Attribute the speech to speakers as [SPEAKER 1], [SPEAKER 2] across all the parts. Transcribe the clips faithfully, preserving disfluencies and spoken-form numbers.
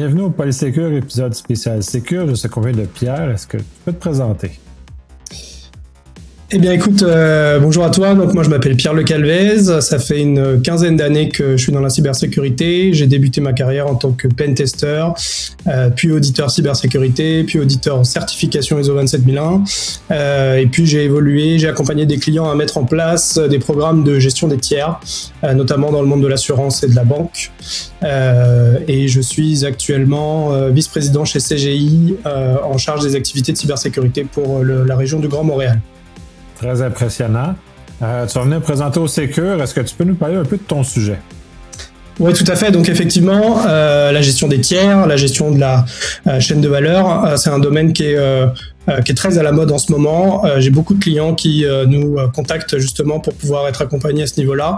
[SPEAKER 1] Bienvenue au Polysécure, épisode spécial Sécure. Je suis accompagné de Pierre. Est-ce que tu peux te présenter?
[SPEAKER 2] Eh bien écoute, euh, bonjour à toi, donc moi je m'appelle Pierre Le Calvez, ça fait une quinzaine d'années que je suis dans la cybersécurité, j'ai débuté ma carrière en tant que pentester, euh, puis auditeur cybersécurité, puis auditeur en certification I S O vingt-sept mille un, euh, et puis j'ai évolué, j'ai accompagné des clients à mettre en place des programmes de gestion des tiers, euh, notamment dans le monde de l'assurance et de la banque, euh, et je suis actuellement euh, vice-président chez C G I euh, en charge des activités de cybersécurité pour le, la région du Grand Montréal.
[SPEAKER 1] Très impressionnant. Euh, tu vas venir présenter au Sécure. Est-ce que tu peux nous parler un peu de ton sujet?
[SPEAKER 2] Oui, tout à fait. Donc effectivement, euh, la gestion des tiers, la gestion de la euh, chaîne de valeur, euh, c'est un domaine qui est, euh, euh, qui est très à la mode en ce moment. Euh, j'ai beaucoup de clients qui euh, nous contactent justement pour pouvoir être accompagnés à ce niveau-là.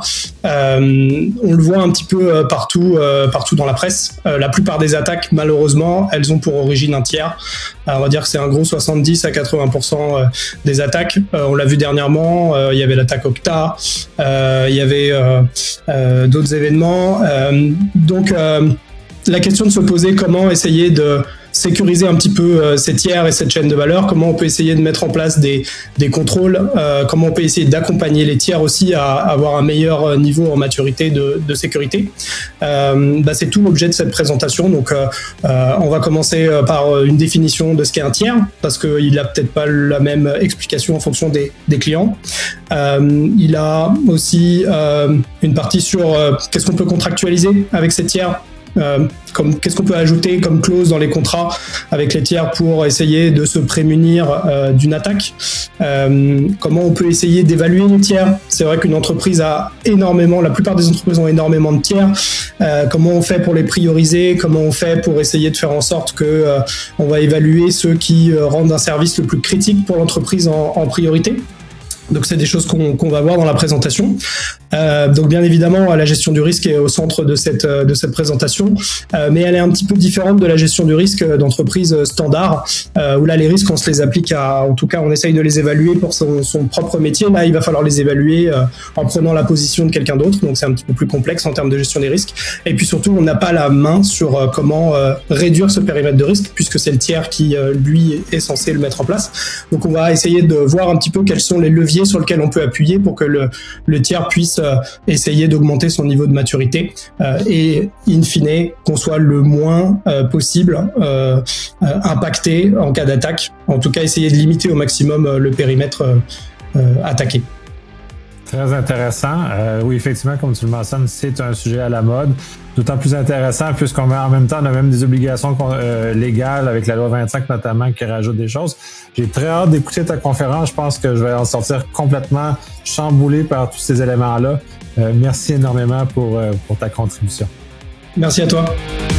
[SPEAKER 2] Euh, on le voit un petit peu euh, partout, euh, partout dans la presse. Euh, la plupart des attaques, malheureusement, elles ont pour origine un tiers. Alors, on va dire que c'est un gros soixante-dix à quatre-vingts pour cent des attaques. Euh, on l'a vu dernièrement, euh, il y avait l'attaque Okta, euh, il y avait euh, euh, d'autres événements. Euh, donc, euh, la question de se poser comment essayer de sécuriser un petit peu euh, ces tiers et cette chaîne de valeur, comment on peut essayer de mettre en place des, des contrôles, euh, comment on peut essayer d'accompagner les tiers aussi à, à avoir un meilleur niveau en maturité de, de sécurité. Euh, bah, c'est tout l'objet de cette présentation. Donc, euh, euh, on va commencer par une définition de ce qu'est un tiers, parce qu'il n'a peut-être pas la même explication en fonction des, des clients. Euh, il a aussi euh, une partie sur euh, qu'est-ce qu'on peut contractualiser avec ces tiers. Euh, comme, qu'est-ce qu'on peut ajouter comme clause dans les contrats avec les tiers pour essayer de se prémunir euh, d'une attaque, euh, comment on peut essayer d'évaluer les tiers. C'est vrai qu'une entreprise a énormément, la plupart des entreprises ont énormément de tiers, euh, comment on fait pour les prioriser, comment on fait pour essayer de faire en sorte que euh, on va évaluer ceux qui euh, rendent un service le plus critique pour l'entreprise en, en priorité. Donc c'est des choses qu'on, qu'on va voir dans la présentation. Euh, donc bien évidemment, la gestion du risque est au centre de cette de cette présentation, euh, mais elle est un petit peu différente de la gestion du risque d'entreprise standard, euh, où là les risques on se les applique à, en tout cas on essaye de les évaluer pour son, son propre métier. Là il va falloir les évaluer euh, en prenant la position de quelqu'un d'autre, donc c'est un petit peu plus complexe en termes de gestion des risques. Et puis surtout on n'a pas la main sur euh, comment euh, réduire ce périmètre de risque, puisque c'est le tiers qui euh, lui est censé le mettre en place. Donc on va essayer de voir un petit peu quels sont les leviers sur lesquels on peut appuyer pour que le, le tiers puisse euh, essayer d'augmenter son niveau de maturité euh, et in fine qu'on soit le moins euh, possible euh, euh, impacté en cas d'attaque. En tout cas essayer de limiter au maximum euh, le périmètre euh, euh, attaqué.
[SPEAKER 1] Très intéressant. Euh, oui, effectivement, comme tu le mentionnes, c'est un sujet à la mode. D'autant plus intéressant puisqu'on met en même temps, on a même des obligations euh, légales avec la loi vingt-cinq notamment qui rajoute des choses. J'ai très hâte d'écouter ta conférence. Je pense que je vais en sortir complètement chamboulé par tous ces éléments-là. Euh, merci énormément pour, euh, pour ta contribution.
[SPEAKER 2] Merci à toi.